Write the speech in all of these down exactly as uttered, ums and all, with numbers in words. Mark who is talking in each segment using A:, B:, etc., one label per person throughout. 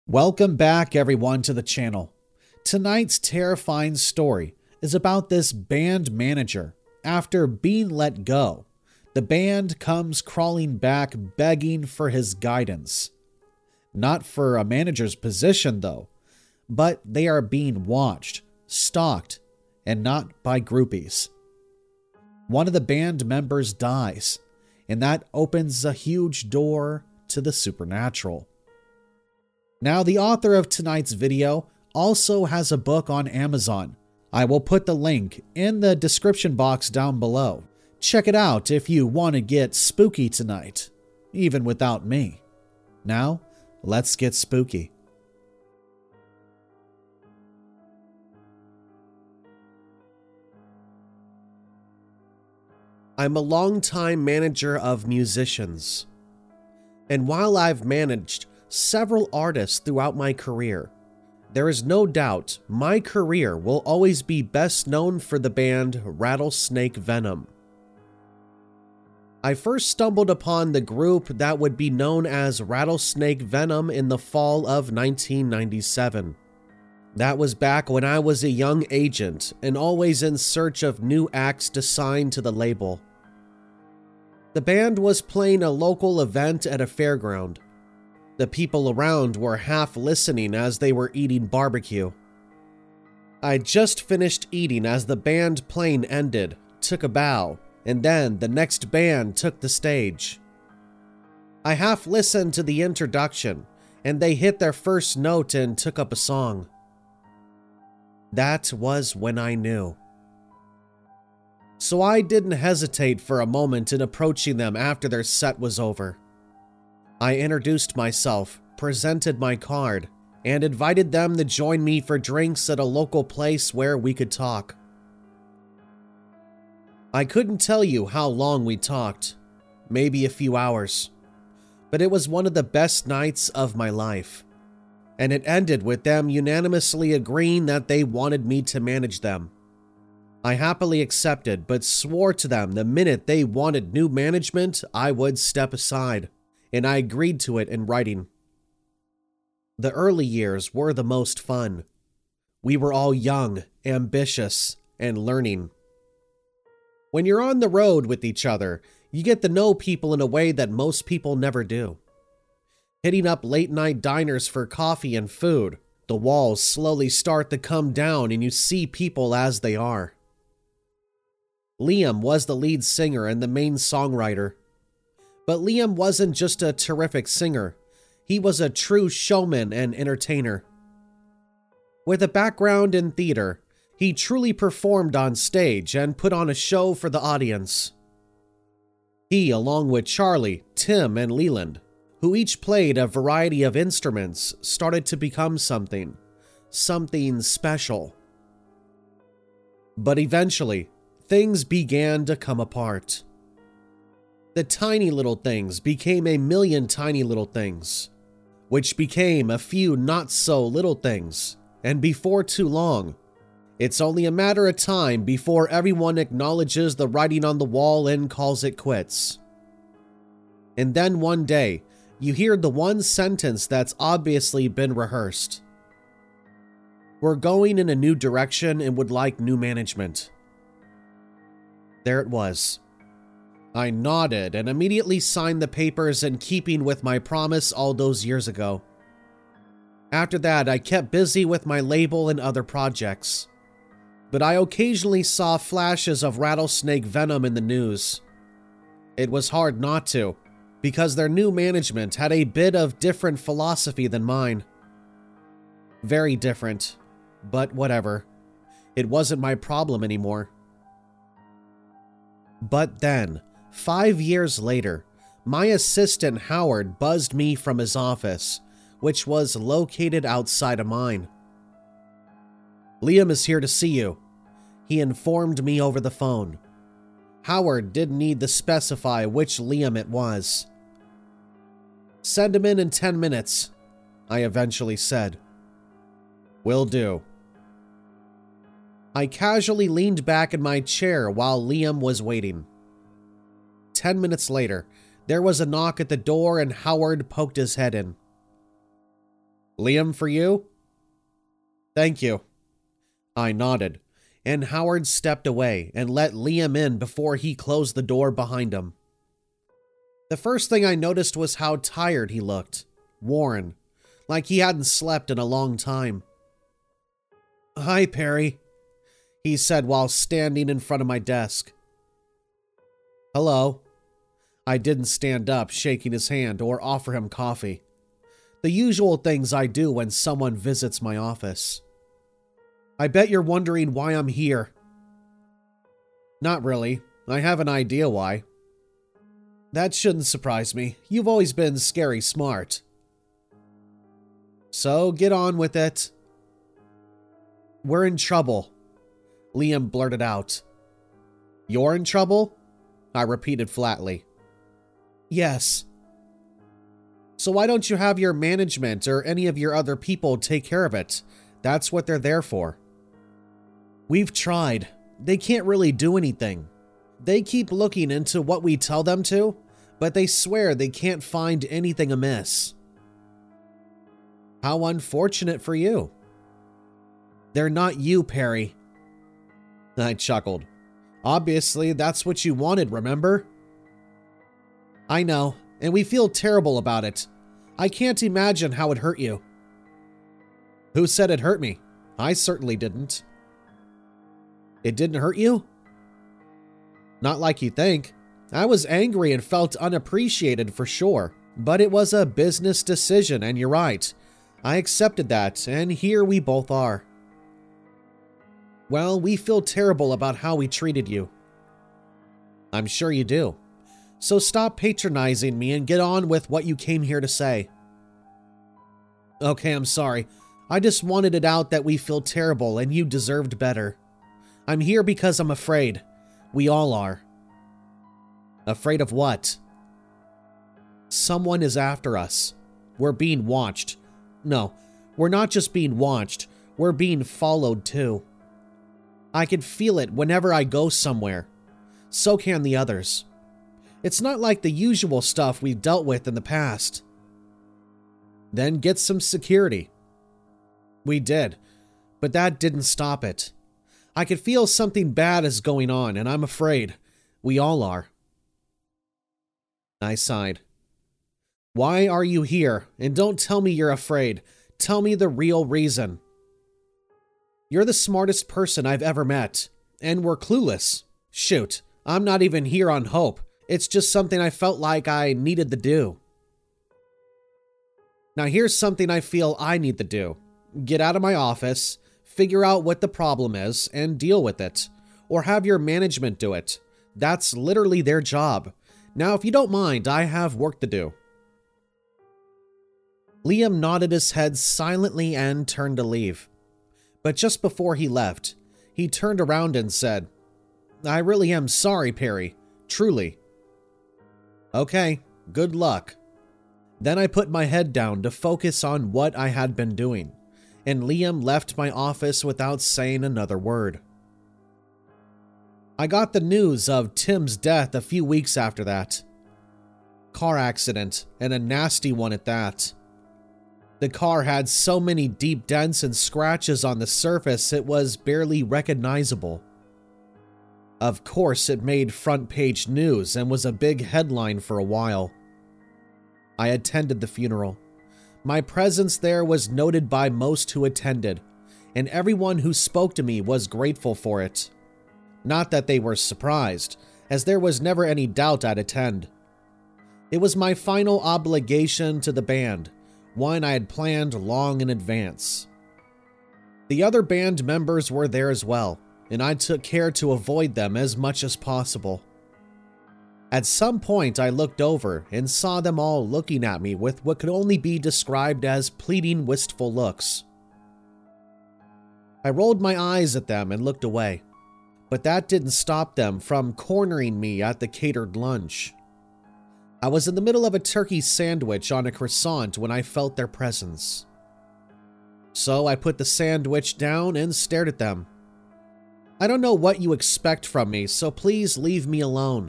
A: Welcome back, everyone, to the channel. Tonight's terrifying story is about this band manager. After being let go, the band comes crawling back begging for his guidance. Not for a manager's position, though, but they are being watched, stalked, and not by groupies. One of the band members dies, and that opens a huge door to the supernatural. Now, the author of tonight's video also has a book on Amazon. I will put the link in the description box down below. Check it out if you want to get spooky tonight, even without me. Now, let's get spooky.
B: I'm a longtime manager of musicians, and while I've managed several artists throughout my career, there is no doubt my career will always be best known for the band Rattlesnake Venom. I first stumbled upon the group that would be known as Rattlesnake Venom in the fall of nineteen ninety-seven. That was back when I was a young agent and always in search of new acts to sign to the label. The band was playing a local event at a fairground. The people around were half listening as they were eating barbecue. I just finished eating as the band playing ended, took a bow, and then the next band took the stage. I half listened to the introduction, and they hit their first note and took up a song. That was when I knew. So I didn't hesitate for a moment in approaching them after their set was over. I introduced myself, presented my card, and invited them to join me for drinks at a local place where we could talk. I couldn't tell you how long we talked, maybe a few hours, but it was one of the best nights of my life, and it ended with them unanimously agreeing that they wanted me to manage them. I happily accepted, but swore to them the minute they wanted new management, I would step aside. And I agreed to it in writing. The early years were the most fun. We were all young, ambitious, and learning. When you're on the road with each other, you get to know people in a way that most people never do. Hitting up late-night diners for coffee and food, the walls slowly start to come down and you see people as they are. Liam was the lead singer and the main songwriter. But Liam wasn't just a terrific singer, he was a true showman and entertainer. With a background in theater, he truly performed on stage and put on a show for the audience. He, along with Charlie, Tim, and Leland, who each played a variety of instruments, started to become something, something special. But eventually, things began to come apart. The tiny little things became a million tiny little things, which became a few not so little things, and before too long, it's only a matter of time before everyone acknowledges the writing on the wall and calls it quits. And then one day, you hear the one sentence that's obviously been rehearsed. We're going in a new direction and would like new management. There it was. I nodded and immediately signed the papers in keeping with my promise all those years ago. After that, I kept busy with my label and other projects. But I occasionally saw flashes of Rattlesnake Venom in the news. It was hard not to, because their new management had a bit of different philosophy than mine. Very different, but whatever. It wasn't my problem anymore. But then, Five years later, my assistant Howard buzzed me from his office, which was located outside of mine. Liam is here to see you, he informed me over the phone. Howard didn't need to specify which Liam it was. Send him in in ten minutes, I eventually said. Will do. I casually leaned back in my chair while Liam was waiting. Ten minutes later, there was a knock at the door and Howard poked his head in. Liam for you? Thank you. I nodded, and Howard stepped away and let Liam in before he closed the door behind him. The first thing I noticed was how tired he looked, worn, like he hadn't slept in a long time. Hi, Perry, he said while standing in front of my desk. Hello. I didn't stand up, shaking his hand or offer him coffee. The usual things I do when someone visits my office. I bet you're wondering why I'm here. Not really. I have an idea why. That shouldn't surprise me. You've always been scary smart. So get on with it. We're in trouble, Liam blurted out. You're in trouble? I repeated flatly. Yes. So why don't you have your management or any of your other people take care of it? That's what they're there for. We've tried. They can't really do anything. They keep looking into what we tell them to, but they swear they can't find anything amiss. How unfortunate for you. They're not you, Perry. I chuckled. Obviously, that's what you wanted, remember? I know, and we feel terrible about it. I can't imagine how it hurt you. Who said it hurt me? I certainly didn't. It didn't hurt you? Not like you think. I was angry and felt unappreciated for sure, but it was a business decision, and you're right. I accepted that, and here we both are. Well, we feel terrible about how we treated you. I'm sure you do. So stop patronizing me and get on with what you came here to say. Okay, I'm sorry. I just wanted it out that we feel terrible and you deserved better. I'm here because I'm afraid. We all are. Afraid of what? Someone is after us. We're being watched. No, we're not just being watched. We're being followed too. I can feel it whenever I go somewhere. So can the others. It's not like the usual stuff we've dealt with in the past. Then get some security. We did, but that didn't stop it. I could feel something bad is going on, and I'm afraid. We all are. I sighed. Why are you here? And don't tell me you're afraid. Tell me the real reason. You're the smartest person I've ever met, and we're clueless. Shoot, I'm not even here on hope. It's just something I felt like I needed to do. Now here's something I feel I need to do. Get out of my office, figure out what the problem is, and deal with it. Or have your management do it. That's literally their job. Now, if you don't mind, I have work to do. Liam nodded his head silently and turned to leave. But just before he left, he turned around and said, I really am sorry, Perry. Truly. Okay, good luck. Then I put my head down to focus on what I had been doing, and Liam left my office without saying another word. I got the news of Tim's death a few weeks after that. Car accident, and a nasty one at that. The car had so many deep dents and scratches on the surface it was barely recognizable. Of course, it made front page news and was a big headline for a while. I attended the funeral. My presence there was noted by most who attended, and everyone who spoke to me was grateful for it. Not that they were surprised, as there was never any doubt I'd attend. It was my final obligation to the band, one I had planned long in advance. The other band members were there as well, and I took care to avoid them as much as possible. At some point, I looked over and saw them all looking at me with what could only be described as pleading, wistful looks. I rolled my eyes at them and looked away, but that didn't stop them from cornering me at the catered lunch. I was in the middle of a turkey sandwich on a croissant when I felt their presence. So I put the sandwich down and stared at them. I don't know what you expect from me, so please leave me alone.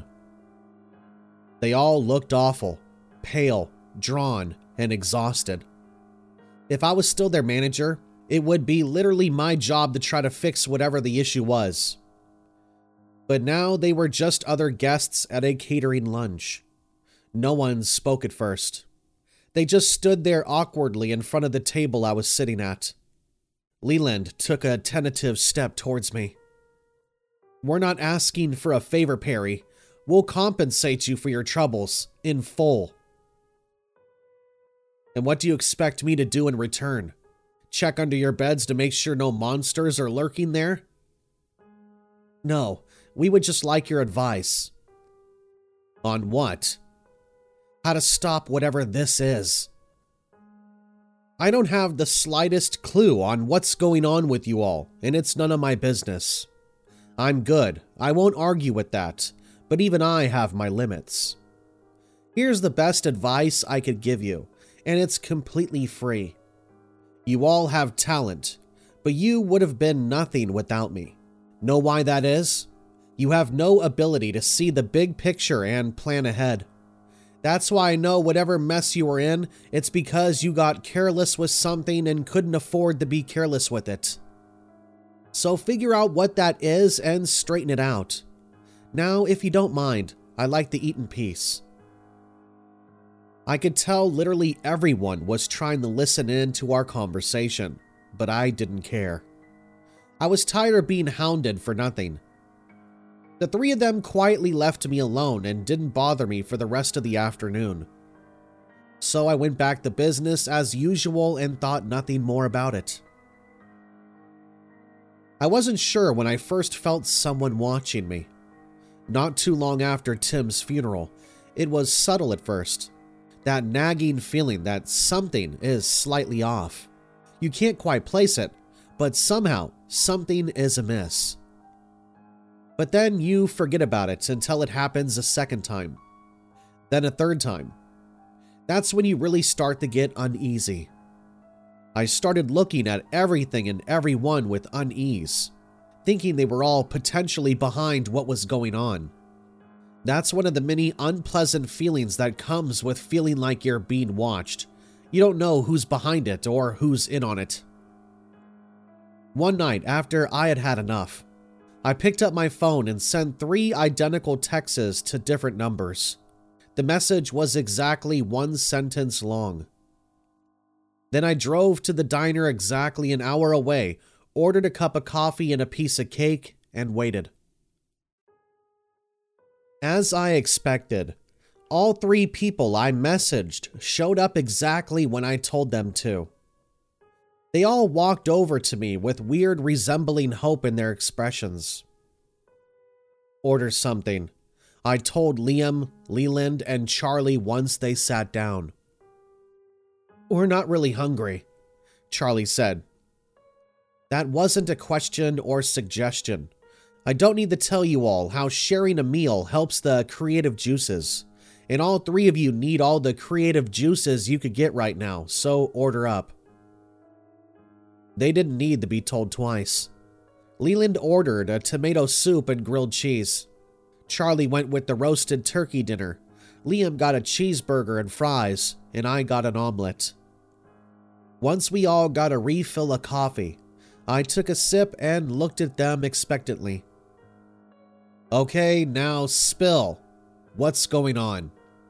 B: They all looked awful, pale, drawn, and exhausted. If I was still their manager, it would be literally my job to try to fix whatever the issue was. But now they were just other guests at a catering lunch. No one spoke at first. They just stood there awkwardly in front of the table I was sitting at. Leland took a tentative step towards me. "We're not asking for a favor, Perry. We'll compensate you for your troubles, in full." "And what do you expect me to do in return? Check under your beds to make sure no monsters are lurking there?" "No, we would just like your advice." "On what?" "How to stop whatever this is." "I don't have the slightest clue on what's going on with you all, and it's none of my business. I'm good. I won't argue with that, but even I have my limits. Here's the best advice I could give you, and it's completely free. You all have talent, but you would have been nothing without me. Know why that is? You have no ability to see the big picture and plan ahead. That's why I know whatever mess you were in, it's because you got careless with something and couldn't afford to be careless with it. So figure out what that is and straighten it out. Now, if you don't mind, I'd like to eat in peace." I could tell literally everyone was trying to listen in to our conversation, but I didn't care. I was tired of being hounded for nothing. The three of them quietly left me alone and didn't bother me for the rest of the afternoon. So I went back to business as usual and thought nothing more about it. I wasn't sure when I first felt someone watching me. Not too long after Tim's funeral, it was subtle at first. That nagging feeling that something is slightly off. You can't quite place it, but somehow something is amiss. But then you forget about it until it happens a second time. Then a third time. That's when you really start to get uneasy. I started looking at everything and everyone with unease, thinking they were all potentially behind what was going on. That's one of the many unpleasant feelings that comes with feeling like you're being watched. You don't know who's behind it or who's in on it. One night after I had had enough, I picked up my phone and sent three identical texts to different numbers. The message was exactly one sentence long. Then I drove to the diner exactly an hour away, ordered a cup of coffee and a piece of cake, and waited. As I expected, all three people I messaged showed up exactly when I told them to. They all walked over to me with weird resembling hope in their expressions. "Order something," I told Liam, Leland, and Charlie once they sat down. "We're not really hungry," Charlie said. That wasn't a question or suggestion. I don't need to tell you all how sharing a meal helps the creative juices, and all three of you need all the creative juices you could get right now, so order up. They didn't need to be told twice. Leland ordered a tomato soup and grilled cheese. Charlie went with the roasted turkey dinner. Liam got a cheeseburger and fries, and I got an omelet. Once we all got a refill of coffee, I took a sip and looked at them expectantly. "Okay, now spill. What's going on?"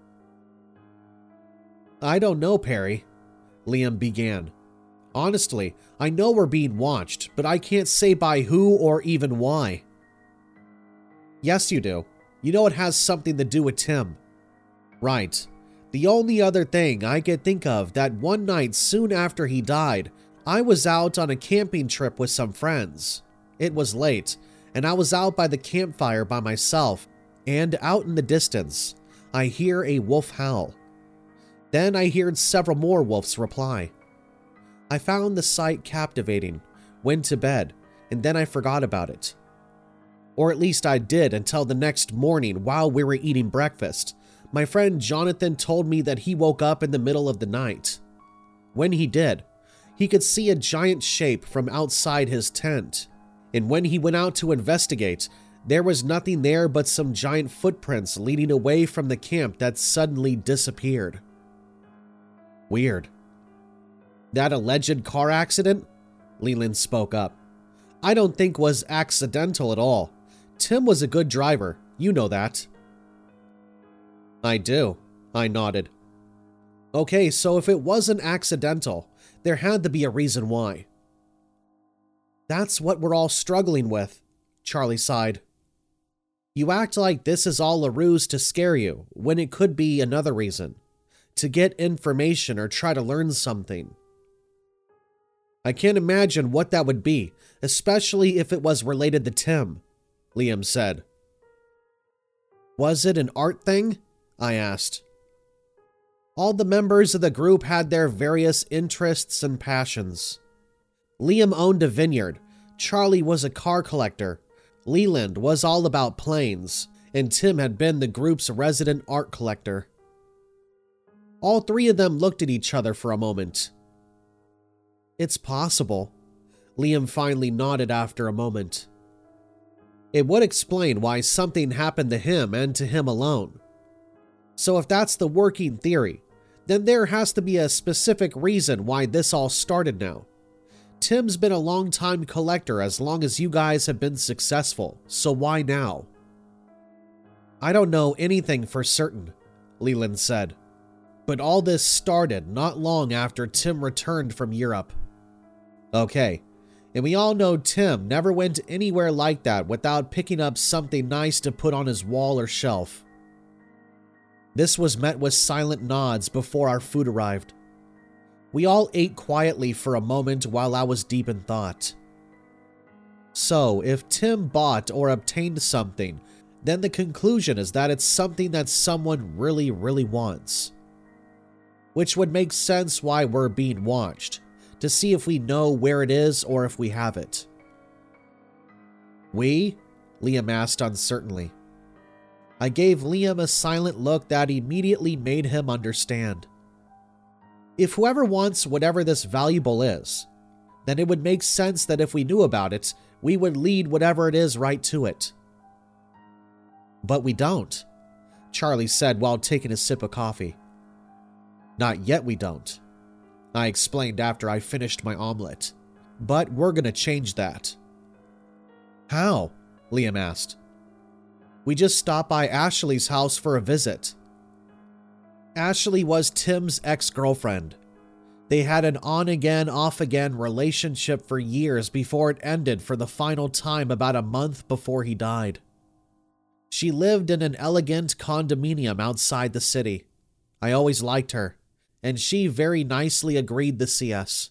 B: "I don't know, Perry," Liam began. "Honestly, I know we're being watched, but I can't say by who or even why." "Yes, you do. You know it has something to do with Tim." "Right. The only other thing I could think of that one night soon after he died, I was out on a camping trip with some friends. It was late, and I was out by the campfire by myself, and out in the distance, I hear a wolf howl. Then I heard several more wolves reply. I found the sight captivating, went to bed, and then I forgot about it. Or at least I did until the next morning while we were eating breakfast. My friend Jonathan told me that he woke up in the middle of the night. When he did, he could see a giant shape from outside his tent, and when he went out to investigate, there was nothing there but some giant footprints leading away from the camp that suddenly disappeared. Weird. That alleged car accident? Leland spoke up. I don't think was accidental at all. Tim was a good driver. You know that. I do. I nodded. Okay, so if it wasn't accidental, there had to be a reason why. That's what we're all struggling with, Charlie sighed. You act like this is all a ruse to scare you, when it could be another reason. To get information or try to learn something. I can't imagine what that would be, especially if it was related to Tim, Liam said. Was it an art thing? I asked. All the members of the group had their various interests and passions. Liam owned a vineyard, Charlie was a car collector, Leland was all about planes, and Tim had been the group's resident art collector. All three of them looked at each other for a moment. It's possible. Liam finally nodded after a moment. It would explain why something happened to him and to him alone. So if that's the working theory, then there has to be a specific reason why this all started now. Tim's been a long-time collector as long as you guys have been successful, so why now? I don't know anything for certain, Leland said. But all this started not long after Tim returned from Europe. Okay, and we all know Tim never went anywhere like that without picking up something nice to put on his wall or shelf. This was met with silent nods before our food arrived. We all ate quietly for a moment while I was deep in thought. So, if Tim bought or obtained something, then the conclusion is that it's something that someone really, really wants. Which would make sense why we're being watched, to see if we know where it is or if we have it. We? Liam asked uncertainly. I gave Liam a silent look that immediately made him understand. If whoever wants whatever this valuable is, then it would make sense that if we knew about it, we would lead whatever it is right to it. But we don't, Charlie said while taking a sip of coffee. Not yet we don't, I explained after I finished my omelet. But we're gonna change that. How? Liam asked. We just stopped by Ashley's house for a visit. Ashley was Tim's ex-girlfriend. They had an on-again, off-again relationship for years before it ended for the final time about a month before he died. She lived in an elegant condominium outside the city. I always liked her, and she very nicely agreed to see us.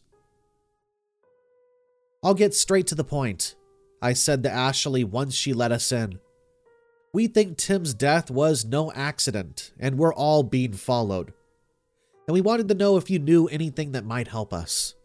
B: I'll get straight to the point, I said to Ashley once she let us in. We think Tim's death was no accident, and we're all being followed. And we wanted to know if you knew anything that might help us.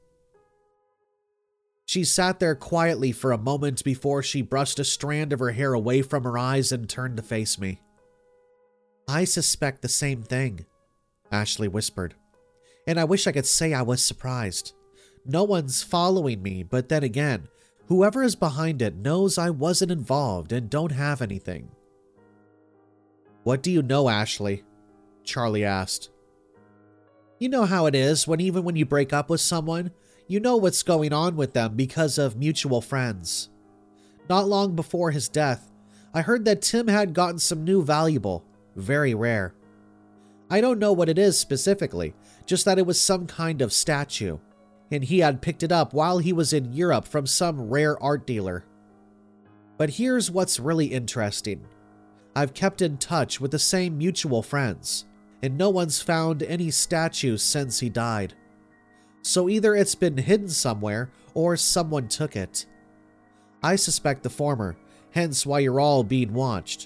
B: She sat there quietly for a moment before she brushed a strand of her hair away from her eyes and turned to face me. I suspect the same thing, Ashley whispered. And I wish I could say I was surprised. No one's following me, but then again, whoever is behind it knows I wasn't involved and don't have anything. What do you know, Ashley? Charlie asked. You know how it is when even when you break up with someone, you know what's going on with them because of mutual friends. Not long before his death, I heard that Tim had gotten some new valuable, very rare. I don't know what it is specifically, just that it was some kind of statue, and he had picked it up while he was in Europe from some rare art dealer. But here's what's really interesting. I've kept in touch with the same mutual friends, and no one's found any statues since he died. So either it's been hidden somewhere, or someone took it. I suspect the former, hence why you're all being watched.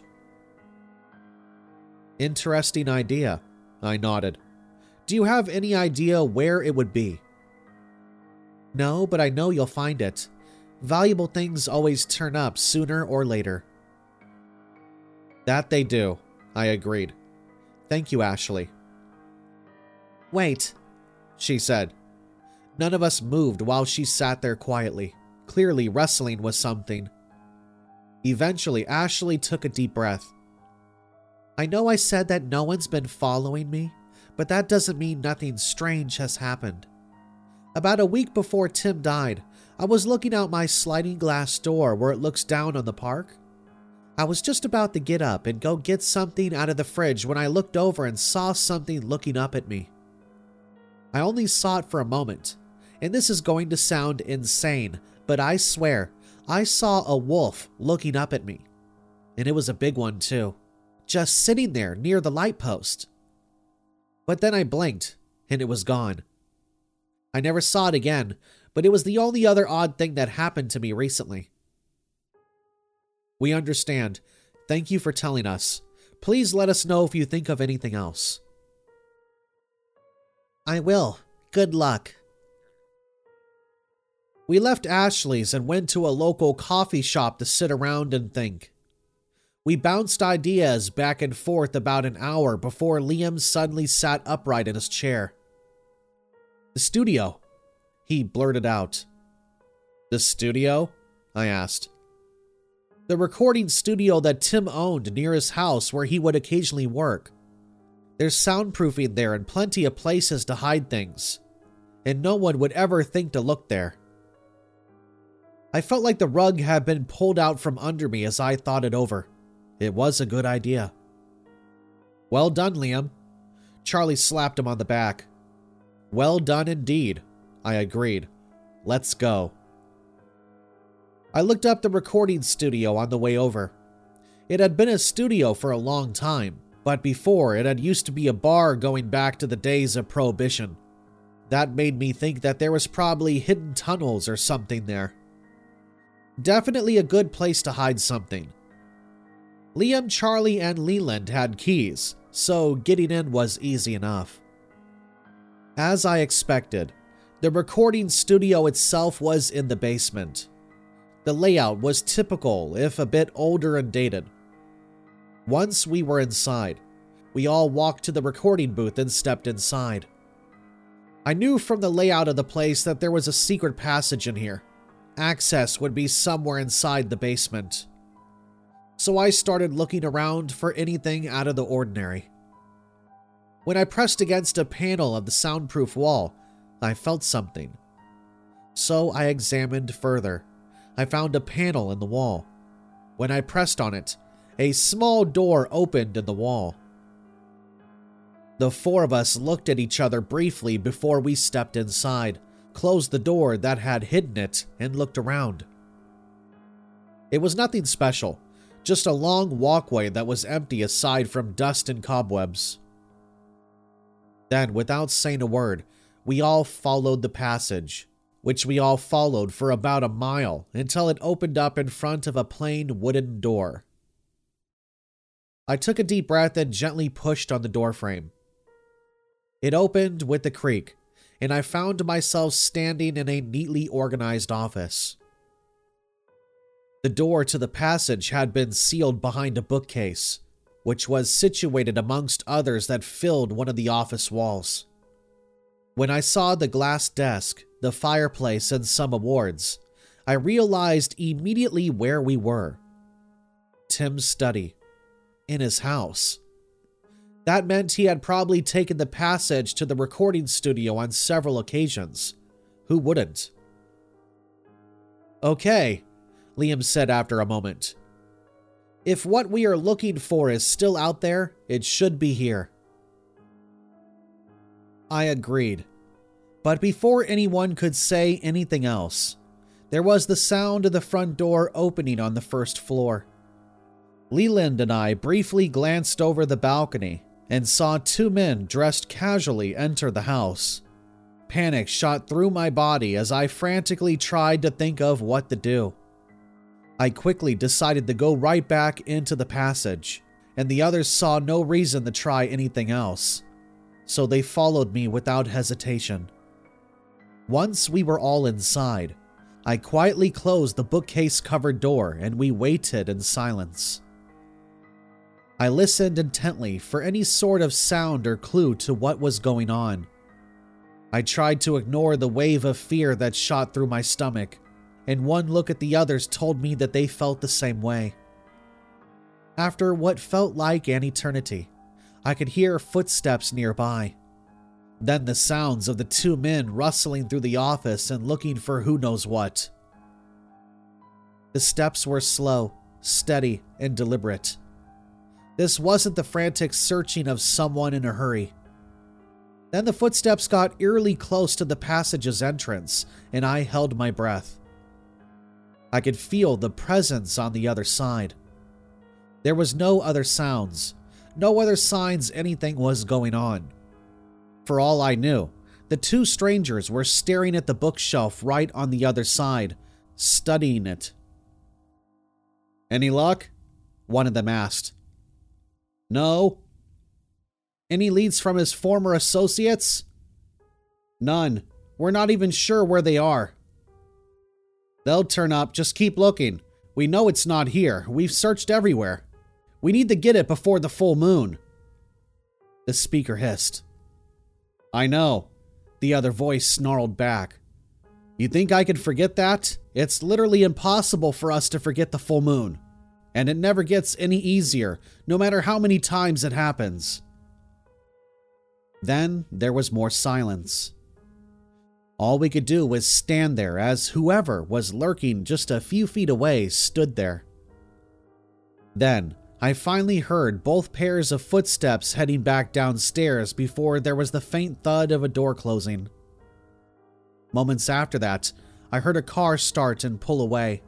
B: Interesting idea, I nodded. Do you have any idea where it would be? No, but I know you'll find it. Valuable things always turn up sooner or later. That they do, I agreed. Thank you, Ashley. Wait, she said. None of us moved while she sat there quietly, clearly wrestling with something. Eventually, Ashley took a deep breath. I know I said that no one's been following me, but that doesn't mean nothing strange has happened.
A: About a week before Tim died, I was looking out my sliding glass door where it looks down on the park. I was just about to get up and go get something out of the fridge when I looked over and saw something looking up at me. I only saw it for a moment, and this is going to sound insane, but I swear, I saw a wolf looking up at me. And it was a big one too, just sitting there near the light post. But then I blinked, and it was gone. I never saw it again, but it was the only other odd thing that happened to me recently. We understand. Thank you for telling us. Please let us know if you think of anything else. I will. Good luck. We left Ashley's and went to a local coffee shop to sit around and think. We bounced ideas back and forth about an hour before Liam suddenly sat upright in his chair. The studio, he blurted out. The studio? I asked. The recording studio that Tim owned near his house where he would occasionally work. There's soundproofing there and plenty of places to hide things, and no one would ever think to look there. I felt like the rug had been pulled out from under me as I thought it over. It was a good idea. Well done, Liam. Charlie slapped him on the back. Well done indeed, I agreed. Let's go. I looked up the recording studio on the way over. It had been a studio for a long time, but before it had used to be a bar going back to the days of Prohibition. That made me think that there was probably hidden tunnels or something there. Definitely a good place to hide something. Liam, Charlie, and Leland had keys, so getting in was easy enough. As I expected, the recording studio itself was in the basement. The layout was typical, if a bit older and dated. Once we were inside, we all walked to the recording booth and stepped inside. I knew from the layout of the place that there was a secret passage in here. Access would be somewhere inside the basement. So I started looking around for anything out of the ordinary. When I pressed against a panel of the soundproof wall, I felt something. So I examined further. I found a panel in the wall. When I pressed on it, a small door opened in the wall. The four of us looked at each other briefly before we stepped inside, closed the door that had hidden it, and looked around. It was nothing special, just a long walkway that was empty aside from dust and cobwebs. Then, without saying a word, we all followed the passage, which we all followed for about a mile until it opened up in front of a plain wooden door. I took a deep breath and gently pushed on the doorframe. It opened with a creak, and I found myself standing in a neatly organized office. The door to the passage had been sealed behind a bookcase, which was situated amongst others that filled one of the office walls. When I saw the glass desk, the fireplace, and some awards, I realized immediately where we were. Tim's study. In his house. That meant he had probably taken the passage to the recording studio on several occasions. Who wouldn't? Okay, Liam said after a moment. If what we are looking for is still out there, it should be here. I agreed. But before anyone could say anything else, there was the sound of the front door opening on the first floor. Leland and I briefly glanced over the balcony and saw two men dressed casually enter the house. Panic shot through my body as I frantically tried to think of what to do. I quickly decided to go right back into the passage, and the others saw no reason to try anything else, so they followed me without hesitation. Once we were all inside, I quietly closed the bookcase-covered door and we waited in silence. I listened intently for any sort of sound or clue to what was going on. I tried to ignore the wave of fear that shot through my stomach, and one look at the others told me that they felt the same way. After what felt like an eternity, I could hear footsteps nearby. Then the sounds of the two men rustling through the office and looking for who knows what. The steps were slow, steady, and deliberate. This wasn't the frantic searching of someone in a hurry. Then the footsteps got eerily close to the passage's entrance, and I held my breath. I could feel the presence on the other side. There was no other sounds, no other signs anything was going on. For all I knew, the two strangers were staring at the bookshelf right on the other side, studying it. "Any luck?" one of them asked. "No." "Any leads from his former associates?" "None. We're not even sure where they are." "They'll turn up. Just keep looking. We know it's not here. We've searched everywhere. We need to get it before the full moon." The speaker hissed. "I know," the other voice snarled back. "You think I could forget that? It's literally impossible for us to forget the full moon. And it never gets any easier, no matter how many times it happens." Then there was more silence. All we could do was stand there as whoever was lurking just a few feet away stood there. Then I finally heard both pairs of footsteps heading back downstairs before there was the faint thud of a door closing. Moments after that, I heard a car start and pull away.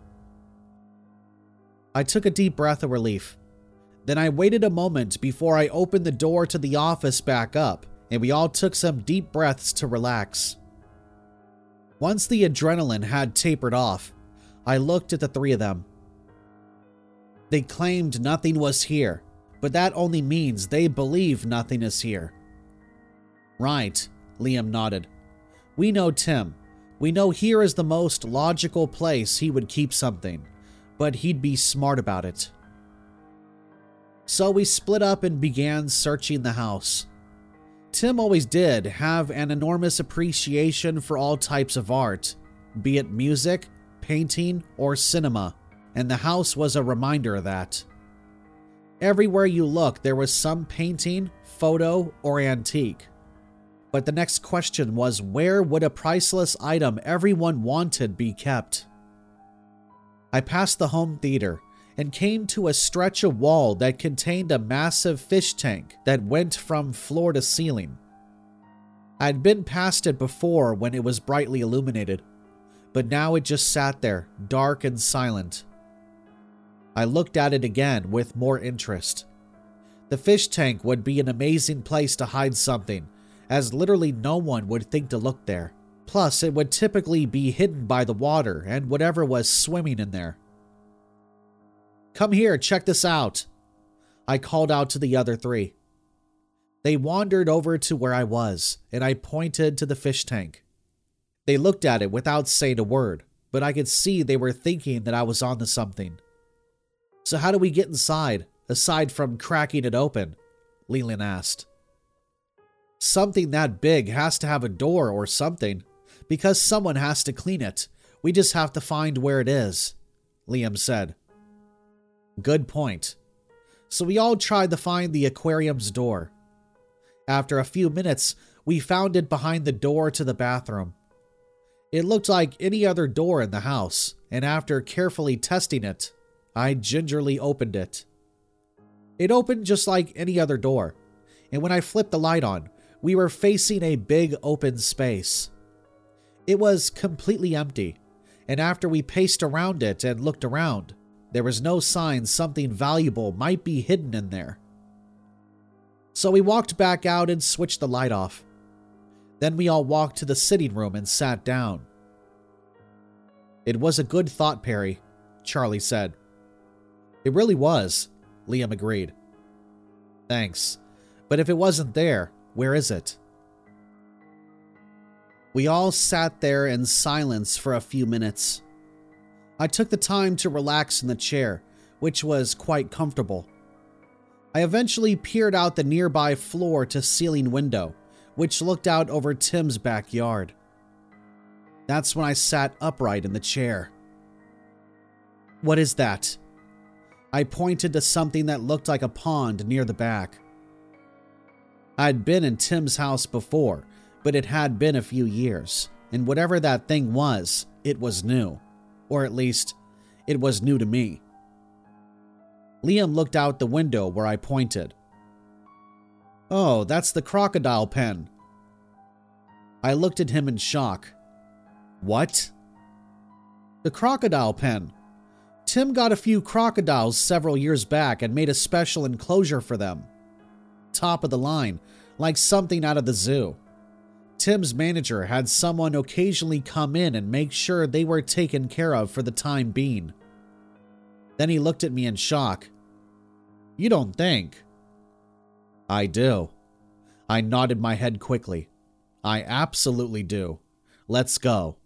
A: I took a deep breath of relief. Then I waited a moment before I opened the door to the office back up, and we all took some deep breaths to relax. Once the adrenaline had tapered off, I looked at the three of them. They claimed nothing was here, but that only means they believe nothing is here. "Right," Liam nodded. "We know Tim. We know here is the most logical place he would keep something, but he'd be smart about it." So we split up and began searching the house. Tim always did have an enormous appreciation for all types of art, be it music, painting, or cinema, and the house was a reminder of that. Everywhere you looked, there was some painting, photo, or antique. But the next question was, where would a priceless item everyone wanted be kept? I passed the home theater and came to a stretch of wall that contained a massive fish tank that went from floor to ceiling. I'd been past it before when it was brightly illuminated, but now it just sat there, dark and silent. I looked at it again with more interest. The fish tank would be an amazing place to hide something, as literally no one would think to look there. Plus, it would typically be hidden by the water and whatever was swimming in there. "Come here, check this out," I called out to the other three. They wandered over to where I was, and I pointed to the fish tank. They looked at it without saying a word, but I could see they were thinking that I was onto something. "So how do we get inside, aside from cracking it open?" Leland asked. "Something that big has to have a door or something, because someone has to clean it. We just have to find where it is," Liam said. "Good point." So we all tried to find the aquarium's door. After a few minutes, we found it behind the door to the bathroom. It looked like any other door in the house, and after carefully testing it, I gingerly opened it. It opened just like any other door, and when I flipped the light on, we were facing a big open space. It was completely empty, and after we paced around it and looked around, there was no sign something valuable might be hidden in there. So we walked back out and switched the light off. Then we all walked to the sitting room and sat down. "It was a good thought, Perry," Charlie said. "It really was," Liam agreed. "Thanks. But if it wasn't there, where is it?" We all sat there in silence for a few minutes. I took the time to relax in the chair, which was quite comfortable. I eventually peered out the nearby floor-to-ceiling window, which looked out over Tim's backyard. That's when I sat upright in the chair. "What is that?" I pointed to something that looked like a pond near the back. I'd been in Tim's house before, But it had been a few years, and whatever that thing was, it was new. Or at least, it was new to me. Liam looked out the window where I pointed. "Oh, that's the crocodile pen." I looked at him in shock. "What?" "The crocodile pen. Tim got a few crocodiles several years back and made a special enclosure for them. Top of the line, like something out of the zoo. Tim's manager had someone occasionally come in and make sure they were taken care of for the time being." Then he looked at me in shock. "You don't think?" "I do." I nodded my head quickly. "I absolutely do. Let's go."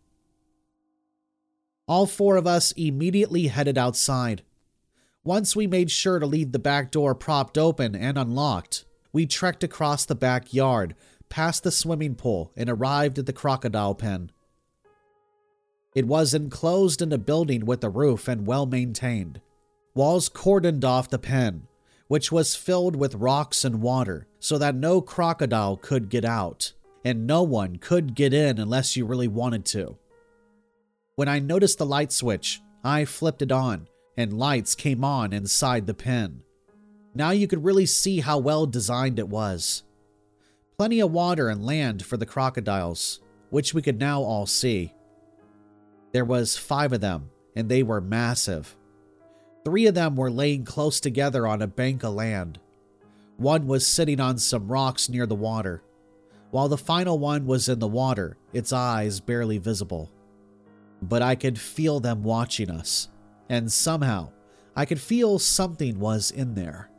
A: All four of us immediately headed outside. Once we made sure to leave the back door propped open and unlocked, we trekked across the backyard, past the swimming pool, and arrived at the crocodile pen. It was enclosed in a building with a roof and well maintained. Walls cordoned off the pen, which was filled with rocks and water, so that no crocodile could get out, and no one could get in unless you really wanted to. When I noticed the light switch, I flipped it on, and lights came on inside the pen. Now you could really see how well designed it was. Plenty of water and land for the crocodiles, which we could now all see. There was five of them, and they were massive. Three of them were laying close together on a bank of land. One was sitting on some rocks near the water, while the final one was in the water, its eyes barely visible. But I could feel them watching us, and somehow I could feel something was in there.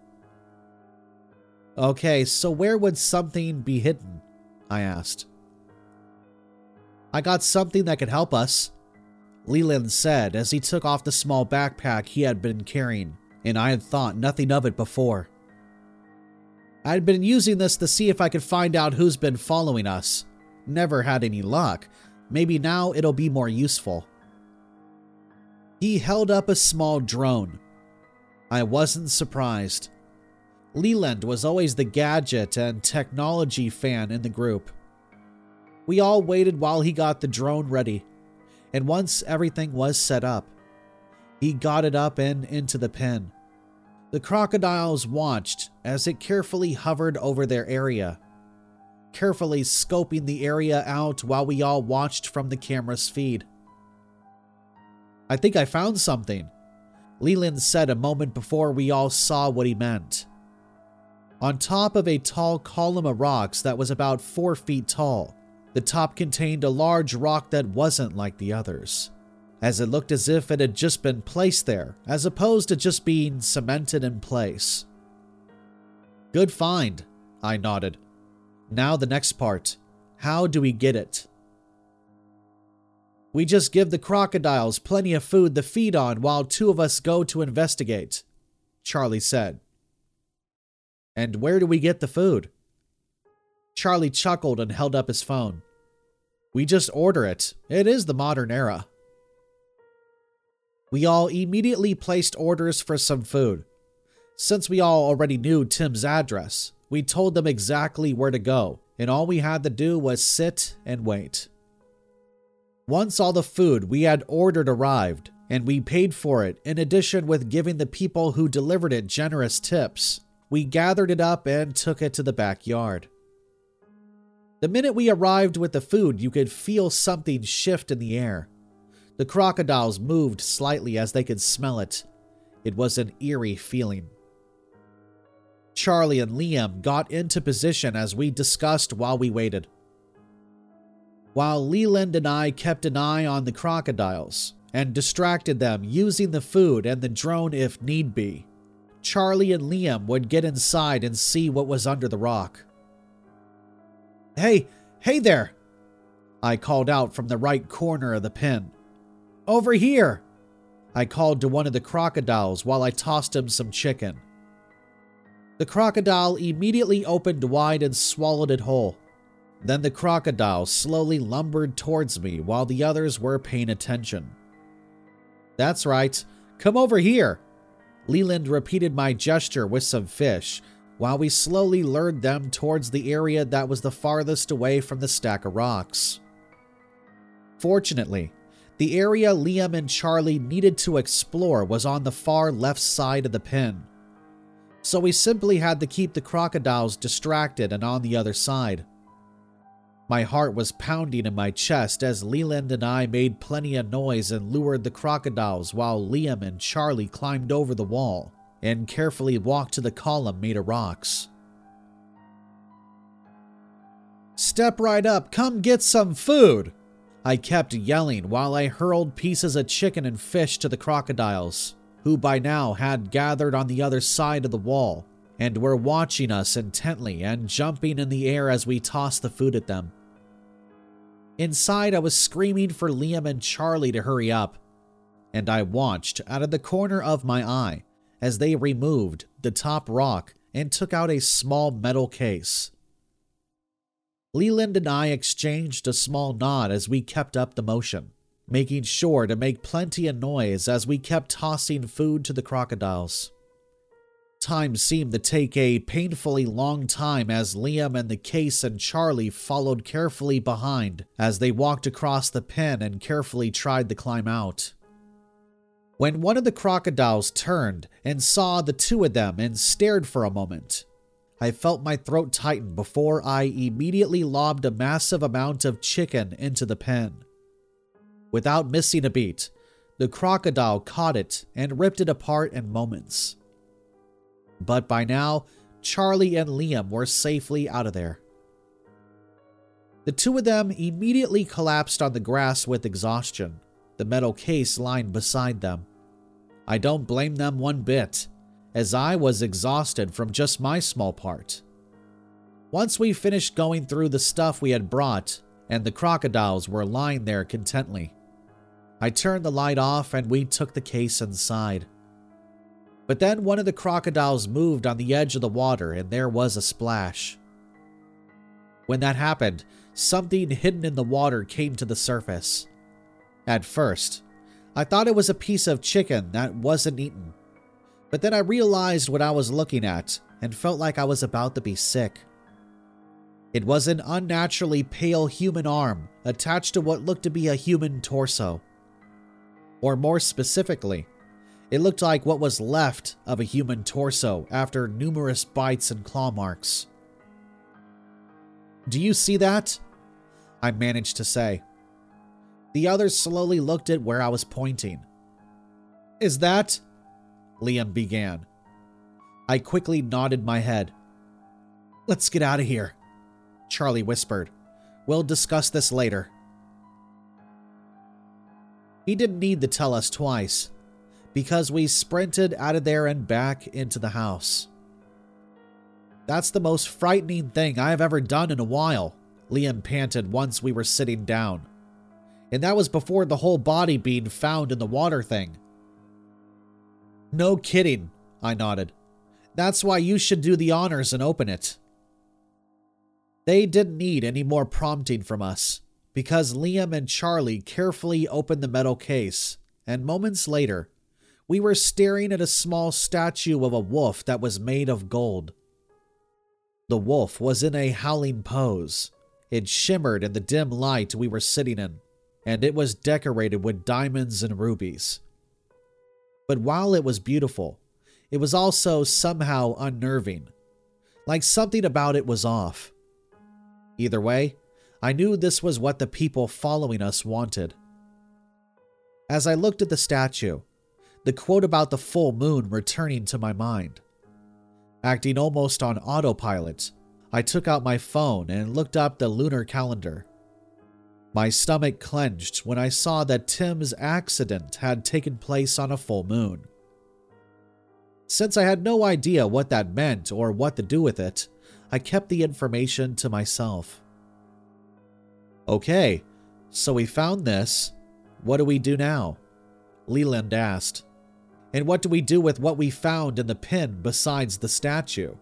A: "Okay, so where would something be hidden?" I asked. "I got something that could help us," Leland said as he took off the small backpack he had been carrying, and I had thought nothing of it before. "I had been using this to see if I could find out who's been following us. Never had any luck. Maybe now it'll be more useful." He held up a small drone. I wasn't surprised. Leland was always the gadget and technology fan in the group. We all waited while he got the drone ready, and once everything was set up, he got it up and into the pen. The crocodiles watched as it carefully hovered over their area, carefully scoping the area out while we all watched from the camera's feed. "I think I found something," Leland said a moment before we all saw what he meant. On top of a tall column of rocks that was about four feet tall, the top contained a large rock that wasn't like the others, as it looked as if it had just been placed there, as opposed to just being cemented in place. "Good find," I nodded. "Now the next part. How do we get it?" "We just give the crocodiles plenty of food to feed on while two of us go to investigate," Charlie said. "And where do we get the food?" Charlie chuckled and held up his phone. "We just order it. It is the modern era." We all immediately placed orders for some food. Since we all already knew Tim's address, we told them exactly where to go, and all we had to do was sit and wait. Once all the food we had ordered arrived, and we paid for it in addition with giving the people who delivered it generous tips, we gathered it up and took it to the backyard. The minute we arrived with the food, you could feel something shift in the air. The crocodiles moved slightly as they could smell it. It was an eerie feeling. Charlie and Liam got into position as we discussed while we waited. While Leland and I kept an eye on the crocodiles and distracted them using the food and the drone if need be, Charlie and Liam would get inside and see what was under the rock. "Hey, hey there!" I called out from the right corner of the pen. "Over here!" I called to one of the crocodiles while I tossed him some chicken. The crocodile immediately opened wide and swallowed it whole. Then the crocodile slowly lumbered towards me while the others were paying attention. "That's right. Come over here." Leland repeated my gesture with some fish, while we slowly lured them towards the area that was the farthest away from the stack of rocks. Fortunately, the area Liam and Charlie needed to explore was on the far left side of the pen, so we simply had to keep the crocodiles distracted and on the other side. My heart was pounding in my chest as Leland and I made plenty of noise and lured the crocodiles while Liam and Charlie climbed over the wall and carefully walked to the column made of rocks. "Step right up, come get some food!" I kept yelling while I hurled pieces of chicken and fish to the crocodiles, who by now had gathered on the other side of the wall and were watching us intently and jumping in the air as we tossed the food at them. Inside, I was screaming for Liam and Charlie to hurry up, and I watched out of the corner of my eye as they removed the top rock and took out a small metal case. Leland and I exchanged a small nod as we kept up the motion, making sure to make plenty of noise as we kept tossing food to the crocodiles. Time seemed to take a painfully long time as Liam and the case and Charlie followed carefully behind as they walked across the pen and carefully tried to climb out. When one of the crocodiles turned and saw the two of them and stared for a moment, I felt my throat tighten before I immediately lobbed a massive amount of chicken into the pen. Without missing a beat, the crocodile caught it and ripped it apart in moments. But by now, Charlie and Liam were safely out of there. The two of them immediately collapsed on the grass with exhaustion, the metal case lying beside them. I don't blame them one bit, as I was exhausted from just my small part. Once we finished going through the stuff we had brought, and the crocodiles were lying there contently, I turned the light off and we took the case inside. But then one of the crocodiles moved on the edge of the water and there was a splash. When that happened, something hidden in the water came to the surface. At first, I thought it was a piece of chicken that wasn't eaten. But then I realized what I was looking at and felt like I was about to be sick. It was an unnaturally pale human arm attached to what looked to be a human torso. Or more specifically, it looked like what was left of a human torso after numerous bites and claw marks. "Do you see that?" I managed to say. The others slowly looked at where I was pointing. "Is that?" Liam began. I quickly nodded my head. "Let's get out of here," Charlie whispered. "We'll discuss this later." He didn't need to tell us twice, because we sprinted out of there and back into the house. "That's the most frightening thing I have ever done in a while," Liam panted once we were sitting down. "And that was before the whole body being found in the water thing." "No kidding," I nodded. "That's why you should do the honors and open it." They didn't need any more prompting from us, because Liam and Charlie carefully opened the metal case, and moments later, we were staring at a small statue of a wolf that was made of gold. The wolf was in a howling pose. It shimmered in the dim light we were sitting in, and it was decorated with diamonds and rubies. But while it was beautiful, it was also somehow unnerving, like something about it was off. Either way, I knew this was what the people following us wanted. As I looked at the statue, the quote about the full moon returning to my mind. Acting almost on autopilot, I took out my phone and looked up the lunar calendar. My stomach clenched when I saw that Tim's accident had taken place on a full moon. Since I had no idea what that meant or what to do with it, I kept the information to myself. "Okay, so we found this. What do we do now?" Leland asked. "And what do we do with what we found in the pen besides the statue?"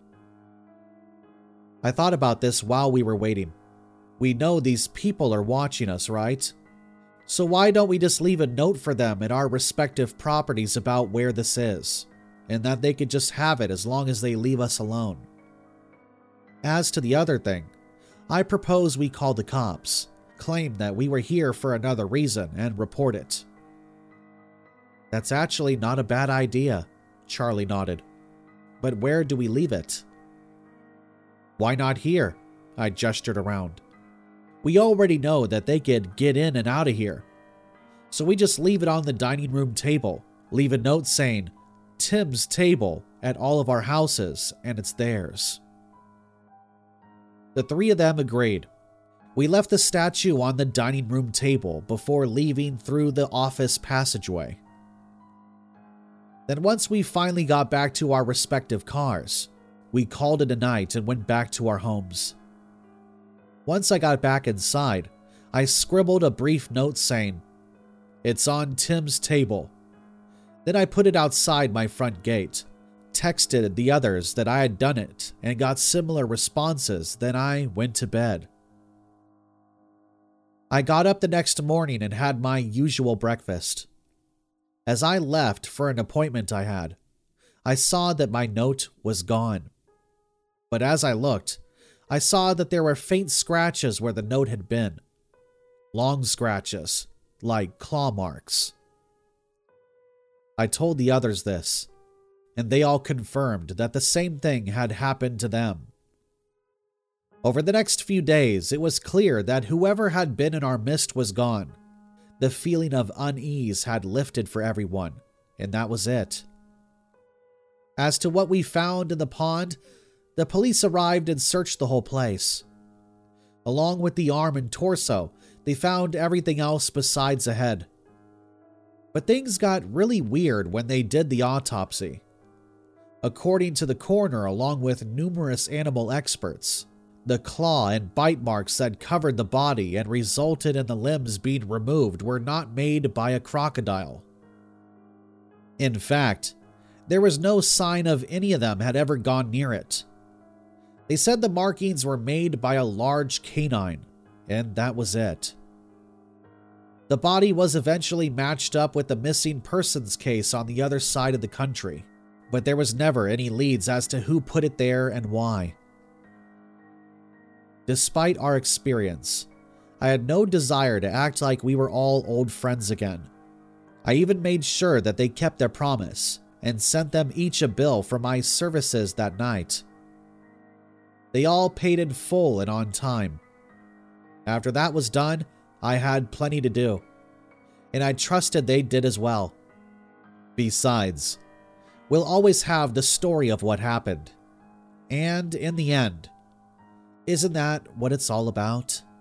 A: I thought about this while we were waiting. We know these people are watching us, right? So why don't we just leave a note for them at our respective properties about where this is? and that they could just have it as long as they leave us alone. As to the other thing, I propose we call the cops, claim that we were here for another reason, and report it. That's actually not a bad idea, Charlie nodded. But where do we leave it? Why not here? I gestured around. We already know that they could get in and out of here. So we just leave it on the dining room table, leave a note saying, Tim's table at all of our houses, and it's theirs. The three of them agreed. We left the statue on the dining room table before leaving through the office passageway. Then once we finally got back to our respective cars, we called it a night and went back to our homes. Once I got back inside, I scribbled a brief note saying, It's on Tim's table. Then I put it outside my front gate, texted the others that I had done it, and got similar responses. Then I went to bed. I got up the next morning and had my usual breakfast. As I left for an appointment I had, I saw that my note was gone. But as I looked, I saw that there were faint scratches where the note had been. Long scratches, like claw marks. I told the others this, and they all confirmed that the same thing had happened to them. Over the next few days, it was clear that whoever had been in our midst was gone. The feeling of unease had lifted for everyone, and that was it. As to what we found in the pond, the police arrived and searched the whole place. Along with the arm and torso, they found everything else besides a head. But things got really weird when they did the autopsy. According to the coroner, along with numerous animal experts, the claw and bite marks that covered the body and resulted in the limbs being removed were not made by a crocodile. In fact, there was no sign of any of them had ever gone near it. They said the markings were made by a large canine, and that was it. The body was eventually matched up with the missing persons case on the other side of the country, but there was never any leads as to who put it there and why. Despite our experience, I had no desire to act like we were all old friends again. I even made sure that they kept their promise and sent them each a bill for my services that night. They all paid in full and on time. After that was done, I had plenty to do, and I trusted they did as well. Besides, we'll always have the story of what happened. And in the end, isn't that what it's all about?